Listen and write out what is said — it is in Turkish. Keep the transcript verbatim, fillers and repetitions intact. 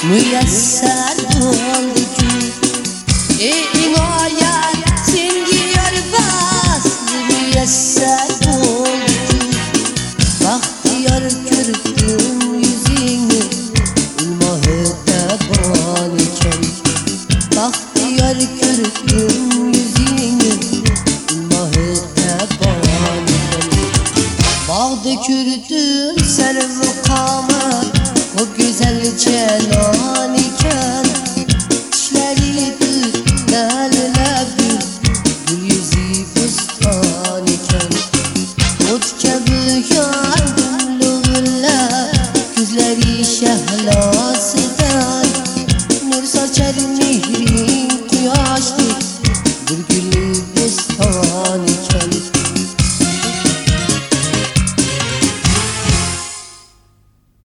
müyesser oldu ki ey inayet singiyor baslı müyesser oldu ki bahtiyar kürktüm yüzünü ilmahete ban iken bahtiyar kürktüm yüzünü ilmahete ban iken bağda kürdüm servu kama o güzel cenan iken dişleri dürlerle bir gül yüzü bustan iken mut kebi yandım lüğülle gözleri şehlasıdan nur saçarım